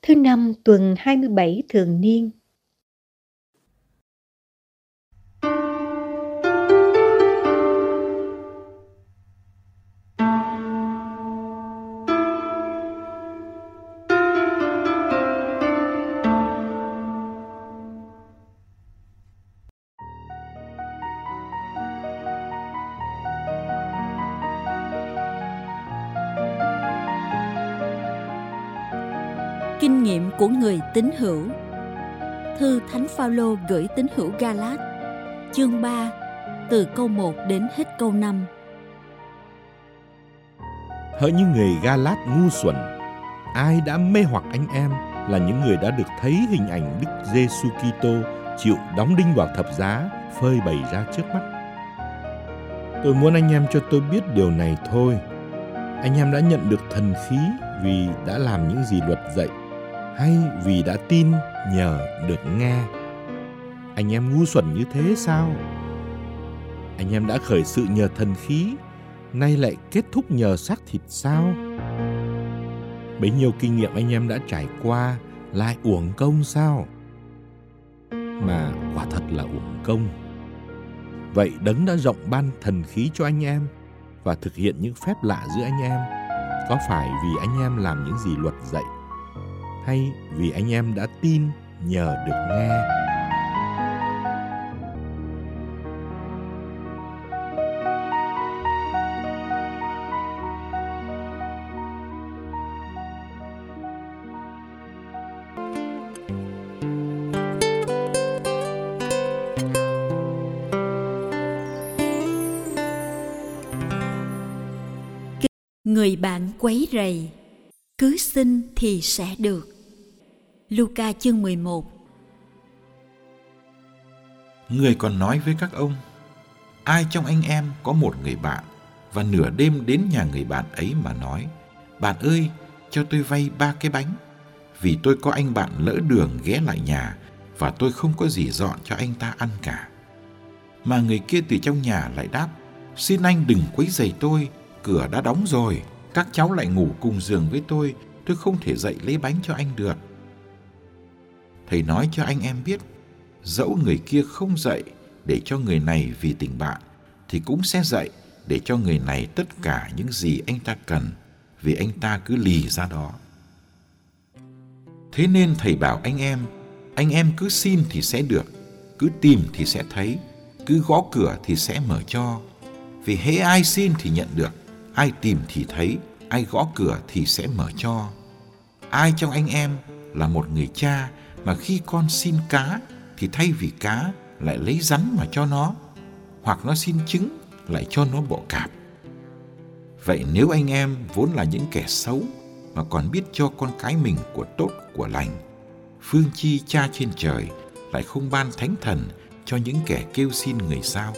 Thứ năm tuần 27 thường niên. Kinh nghiệm của người tín hữu. Thư Thánh Phaolô gửi tín hữu Ga-lát, chương 3, từ câu 1 đến hết câu 5. Hỡi những người Ga-lát ngu xuẩn, ai đã mê hoặc anh em là những người đã được thấy hình ảnh Đức Giêsu Kitô chịu đóng đinh vào thập giá phơi bày ra trước mắt. Tôi muốn anh em cho tôi biết điều này thôi. Anh em đã nhận được thần khí vì đã làm những gì luật dạy, hay vì đã tin nhờ được nghe? Anh em ngu xuẩn như thế sao? Anh em đã khởi sự nhờ thần khí, nay lại kết thúc nhờ xác thịt sao? Bấy nhiêu kinh nghiệm anh em đã trải qua lại uổng công sao? Mà quả thật là uổng công. Vậy Đấng đã rộng ban thần khí cho anh em và thực hiện những phép lạ giữa anh em, có phải vì anh em làm những gì luật dạy, hay vì anh em đã tin nhờ được nghe? Người bạn quấy rầy, cứ xin thì sẽ được. Luca chương 11. Người còn nói với các ông: ai trong anh em có một người bạn và nửa đêm đến nhà người bạn ấy mà nói: bạn ơi, cho tôi vay 3 cái bánh, vì tôi có anh bạn lỡ đường ghé lại nhà và tôi không có gì dọn cho anh ta ăn cả. Mà người kia từ trong nhà lại đáp: xin anh đừng quấy rầy tôi, cửa đã đóng rồi, các cháu lại ngủ cùng giường với tôi không thể dậy lấy bánh cho anh được. Thầy nói cho anh em biết, dẫu người kia không dậy để cho người này vì tình bạn, thì cũng sẽ dậy để cho người này tất cả những gì anh ta cần, vì anh ta cứ lì ra đó. Thế nên thầy bảo anh em cứ xin thì sẽ được, cứ tìm thì sẽ thấy, cứ gõ cửa thì sẽ mở cho. Vì hễ ai xin thì nhận được, ai tìm thì thấy, ai gõ cửa thì sẽ mở cho. Ai trong anh em là một người cha mà khi con xin cá thì thay vì cá lại lấy rắn mà cho nó, hoặc nó xin trứng lại cho nó bọ cạp? Vậy nếu anh em vốn là những kẻ xấu mà còn biết cho con cái mình của tốt của lành, phương chi Cha trên trời lại không ban Thánh Thần cho những kẻ kêu xin người sao?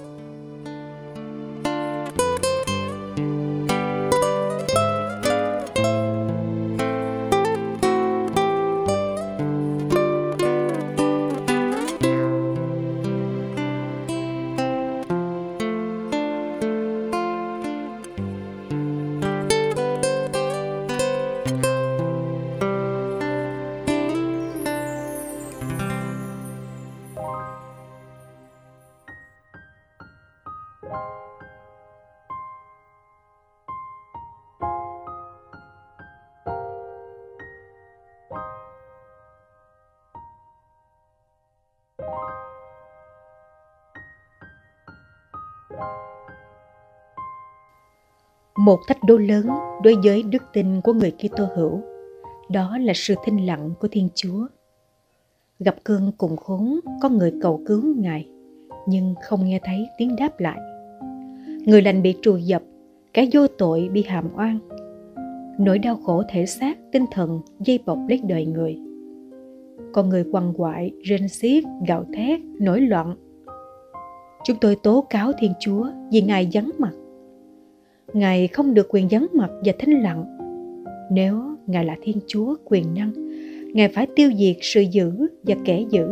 Một thách đố lớn đối với đức tin của người Kitô hữu, đó là sự thinh lặng của Thiên Chúa. Gặp cơn cùng khốn, có người cầu cứu Ngài, nhưng không nghe thấy tiếng đáp lại. Người lành bị trù dập, kẻ vô tội bị hàm oan. Nỗi đau khổ thể xác, tinh thần dây bọc lấy đời người. Con người quằn quại, rên xiết, gào thét, nổi loạn. Chúng tôi tố cáo Thiên Chúa vì Ngài vắng mặt. Ngài không được quyền vắng mặt và thinh lặng. Nếu Ngài là Thiên Chúa quyền năng, Ngài phải tiêu diệt sự dữ và kẻ dữ.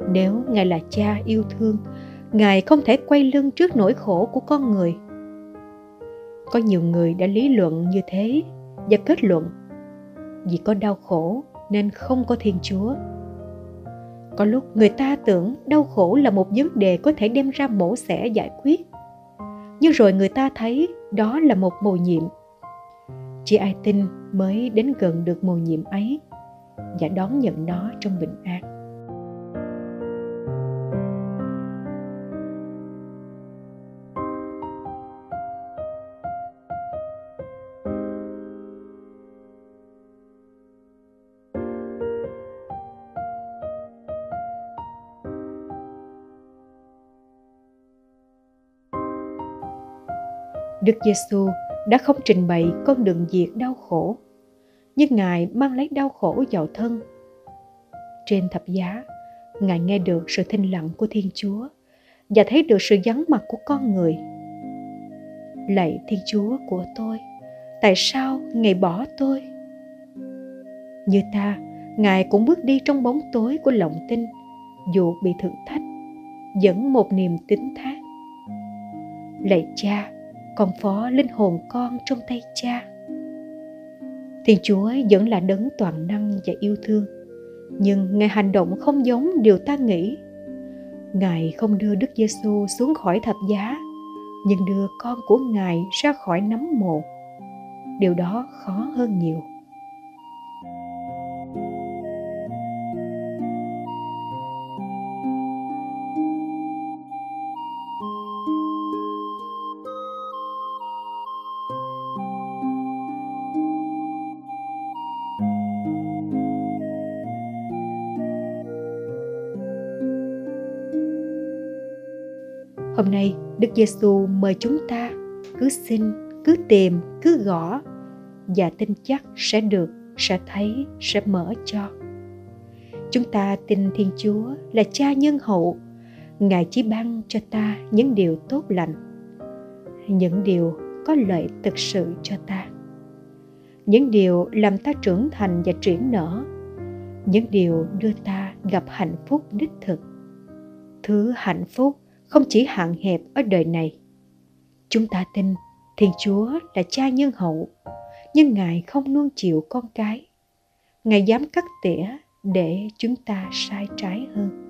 Nếu Ngài là Cha yêu thương, Ngài không thể quay lưng trước nỗi khổ của con người. Có nhiều người đã lý luận như thế và kết luận vì có đau khổ nên không có Thiên Chúa. Có lúc người ta tưởng đau khổ là một vấn đề có thể đem ra mổ xẻ giải quyết, nhưng rồi người ta thấy đó là một mầu nhiệm. Chỉ ai tin mới đến gần được mầu nhiệm ấy và đón nhận nó trong bình an. Đức Giêsu đã không trình bày con đường diệt đau khổ, nhưng Ngài mang lấy đau khổ vào thân. Trên thập giá, Ngài nghe được sự thinh lặng của Thiên Chúa và thấy được sự vắng mặt của con người. Lạy Thiên Chúa của tôi, tại sao Ngài bỏ tôi? Như ta, Ngài cũng bước đi trong bóng tối của lòng tin, dù bị thử thách, vẫn một niềm tín thác. Lạy Cha, con phó linh hồn con trong tay Cha. Thiên Chúa vẫn là đấng toàn năng và yêu thương, nhưng Ngài hành động không giống điều ta nghĩ. Ngài không đưa Đức Giêsu xuống khỏi thập giá, nhưng đưa con của Ngài ra khỏi nấm mồ. Điều đó khó hơn nhiều. Hôm nay, Đức Giêsu mời chúng ta cứ xin, cứ tìm, cứ gõ và tin chắc sẽ được, sẽ thấy, sẽ mở cho. Chúng ta tin Thiên Chúa là Cha nhân hậu. Ngài chỉ ban cho ta những điều tốt lành, những điều có lợi thực sự cho ta, những điều làm ta trưởng thành và triển nở, những điều đưa ta gặp hạnh phúc đích thực. Thứ hạnh phúc không chỉ hạn hẹp ở đời này. Chúng ta tin Thiên Chúa là Cha nhân hậu, nhưng Ngài không nuông chiều con cái. Ngài dám cắt tỉa để chúng ta sai trái hơn.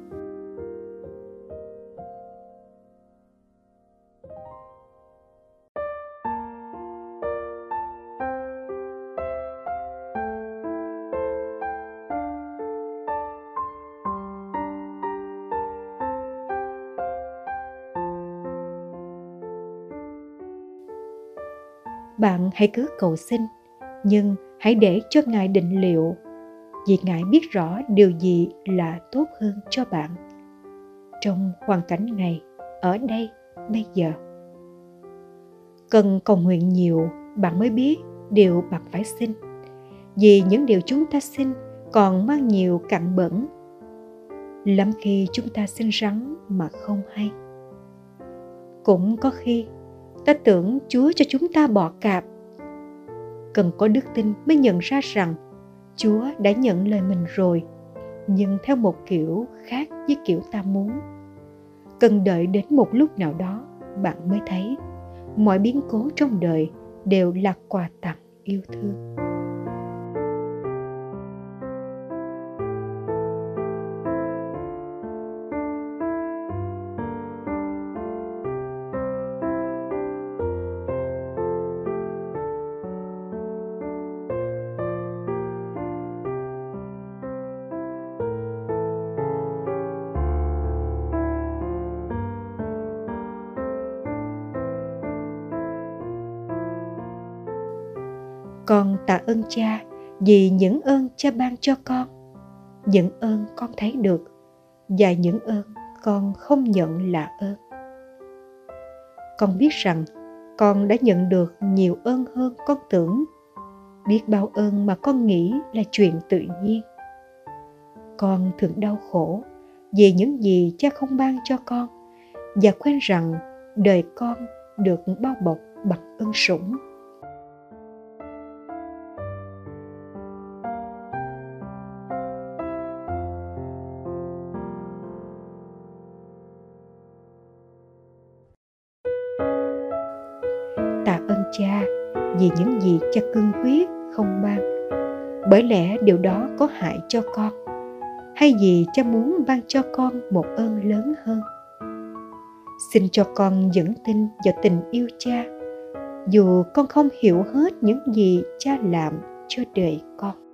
Bạn hãy cứ cầu xin, nhưng hãy để cho Ngài định liệu, vì Ngài biết rõ điều gì là tốt hơn cho bạn trong hoàn cảnh này, ở đây, bây giờ. Cần cầu nguyện nhiều, bạn mới biết điều bạn phải xin, vì những điều chúng ta xin còn mang nhiều cặn bẩn. Lắm khi chúng ta xin rắn mà không hay. Cũng có khi ta tưởng Chúa cho chúng ta bọ cạp. Cần có đức tin mới nhận ra rằng Chúa đã nhận lời mình rồi, nhưng theo một kiểu khác với kiểu ta muốn. Cần đợi đến một lúc nào đó, bạn mới thấy mọi biến cố trong đời đều là quà tặng yêu thương. Con tạ ơn Cha vì những ơn Cha ban cho con, những ơn con thấy được và những ơn con không nhận là ơn. Con biết rằng con đã nhận được nhiều ơn hơn con tưởng, biết bao ơn mà con nghĩ là chuyện tự nhiên. Con thường đau khổ vì những gì Cha không ban cho con và quên rằng đời con được bao bọc bằng ơn sủng. cha vì những gì cha cương quyết không ban, bởi lẽ điều đó có hại cho con, hay vì cha muốn ban cho con một ơn lớn hơn? Xin cho con vững tin vào tình yêu cha, dù con không hiểu hết những gì cha làm cho đời con.